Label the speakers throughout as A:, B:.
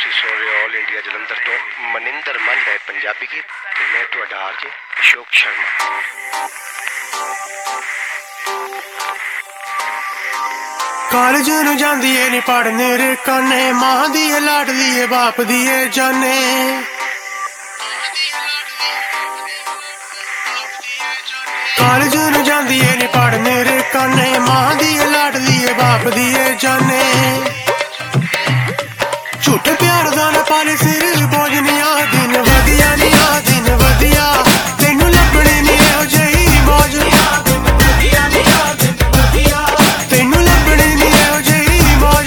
A: ਤੁਸੀਂ ਸੁਣ ਰਹੇ ਹੋ ਆਲ ਇੰਡੀਆ ਜਲੰਧਰ ਤੋਂ ਮਨਿੰਦਰ ਮੰਨ ਹੈ ਪੰਜਾਬੀ ਗੀਤ ਤੇ ਮੈਂ ਤੁਹਾਡਾ ਆਰਜੇ ਅਸ਼ੋਕ ਸ਼ਰਮਾ।
B: ਕਾਲਜ ਨੂੰ ਜਾਂਦੀ ਏ ਨੀ ਪੜ੍ਹਨੇ ਰੇ ਕਾਨੇ, ਮਾਂ ਦੀ ਏ ਲਾਡਲੀ ਏ ਬਾਪ ਦੀ ਏ ਜਾਨੇ। ਕਾਲਜ ਨੂੰ ਜਾਂਦੀ ਏ ਨੀ ਪੜ੍ਹਨੇ ਰੇ ਕਾਨੇ, ਮਾਂ ਦੀ ਏ ਲਾਡਲੀ ਏ ਬਾਪ ਦੀ ਏ ਜਾਨੇ। ਝੂਠੇ ਪਿਆਰ ਦਾ ਨਾ ਪਾਲੇ ਸਿਰ ਬੋਝ ਨੀ ਆ ਦਿਨ ਵਧੀਆ ਨੀ ਆ ਦਿਨ ਵਧੀਆ, ਤੈਨੂੰ ਲੱਭਣੀ ਨੀ ਇਹੋ ਜਿਹੀ ਮੌਜ। ਤੈਨੂੰ ਲੱਭਣੀ ਨੀ ਇਹੋ ਜਿਹੀ ਮੌਜ।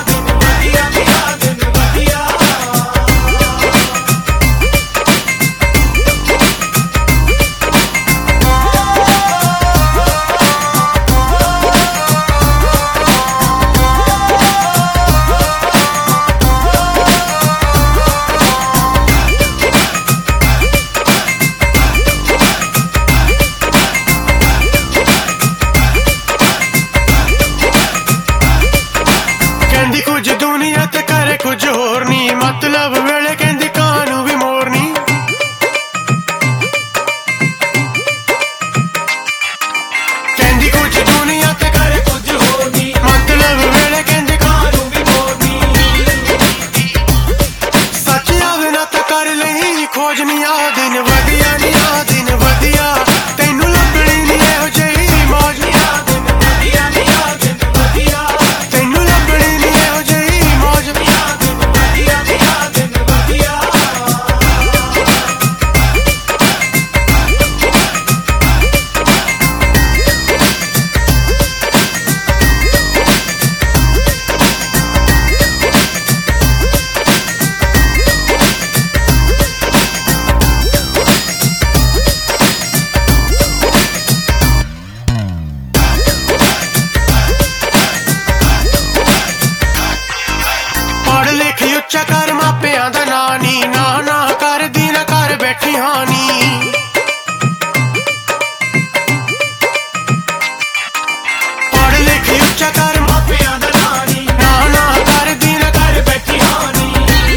B: ਕਹਿੰਦੀ ਕੁਝ ਦੁਨੀਆ ਤੇ ਕਰੇ ਕੁਝ ਹੋਰ ਨੀ, ਮਤਲਬ ਵੇਲੇ ਕਹਿੰਦੀ ਕਾਂ ਨੂੰ ਵੀ ਮੋਰਨੀ। ਕਹਿੰਦੀ ਕੁਝ ਦੁਨੀਆ ਤੇ ਕਰੇ ਕੁਝ ਹੋਰ ਨੀ, ਮਤਲਬ ਵੇਲੇ ਕਹਿੰਦੀ ਕਾਂ ਨੂੰ ਵੀ ਮੋਰਨੀ। ਸੱਚ ਆਵੇ ਨਾ ਤਾਂ ਕਰ ਲਈ ਖੋਜ ਨੀ ਆ ਦਿਨ ਵਧੀਆ ਨੀ ਆ ਦਿਨ ਵਧੀਆ, ਤੈਨੂੰ ਲੱਭਣੀ ਨੀ ਇਹੋ ਜਿਹੀ ਮੌਜ। ਤੈਨੂੰ ਲੱਭਣੀ ਨੀ ਇਹੋ ਜਿਹੀ ਮੌਜ। ਪੜ੍ਹ ਲਿਖ ਉੱਚਾ ਕਰ ਮਾਪਿਆਂ ਦਾ ਨਾਂ ਨੀ, ਨਾ ਨਾ ਕਰਦੀ ਨਾ ਕਰ ਬੈਠੀ ਹਾਨੀ। ਪੜ੍ਹ ਲਿਖ ਉੱਚਾ ਕਰ ਮਾਪਿਆਂ ਦਾ ਨਾਂ ਨੀ, ਨਾ ਨਾ ਕਰਦੀ ਨਾ ਕਰ ਬੈਠੀ ਹਾਨੀ।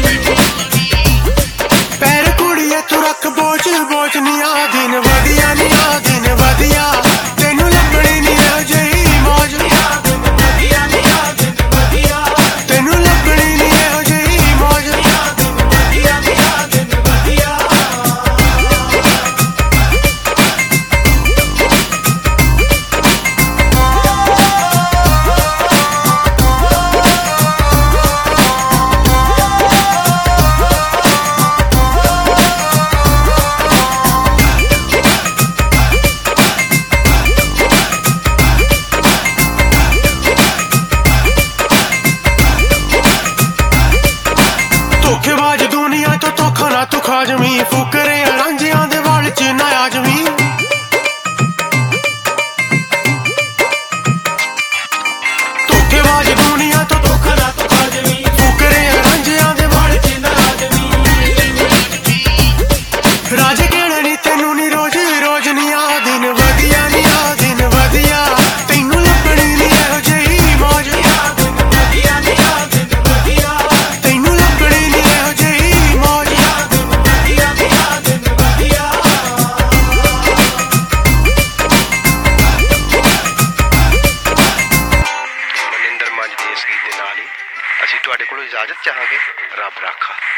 B: ਪੈਰ ਕੁੜੀਏ ਤੂੰ ਰੱਖ ਬੋਝ ਬੋਝ ਨੀ ਆ ਦਿਨ ਵਧੀਆ ਨੀ ਆ ਦਿਨ ਵਧੀਆ, ਤੈਨੂੰ ਲੱਭਣੀ ਨੀ ਇਹੋ ਜਿਹੀ ਮੌਜ। ਤੈਨੂੰ ਲੱਭਣੀ ਨੀ ਇਹੋ ਜਿਹੀ ਮੌਜ। ਧੋਖੇਬਾਜ਼ ਦੁਨੀਆ ਤੋਂ ਧੋਖਾ ਨਾ ਤੂੰ ਖਾ ਜਵੀਂ, ਫੁਕਰੇ ਰਾਂਝਿਆਂ ਦੇ ਵਾਲ ਚ ਨਾ ਆ ਜਵੀਂ। ਧੋਖੇਬਾਜ਼ ਦੁਨੀਆ ਤੋਂ ਧੋਖਾ ਨਾ ਤੂੰ ਖਾ ਜਵੀਂ, ਫੁਕਰੇ ਰਾਂਝਿਆਂ ਦੇ ਵਾਲ ਚ ਨਾ ਆ ਜਵੀਂ। ਰਾਜੇ ਕਹਿਣੇ ਨੀ ਤੈਨੂੰ ਨੀ ਰੋਜ਼ ਰੋਜ਼ ਨੀ ਆ ਦਿਨ ਵਧੀਆ ਨੀ ਆ ਦਿਨ ਵਧੀਆ, ਤੈਨੂੰ ਲੱਭਣੀ ਨੀ ਇਹੋ ਜਿਹੀ ਮੌਜ। ਤੈਨੂੰ ਲੱਭਣੀ ਨੀ ਇਹੋ ਜਿਹੀ ਮੌਜ।
A: ਮਨਿੰਦਰ ਮੰਨ ਦੇ ਇਸ ਗੀਤ ਦੇ ਨਾਲ ਹੀ ਅਸੀਂ ਤੁਹਾਡੇ ਕੋਲੋਂ ਇਜਾਜ਼ਤ ਚਾਹਾਂਗੇ। ਰੱਬ ਰਾਖਾ।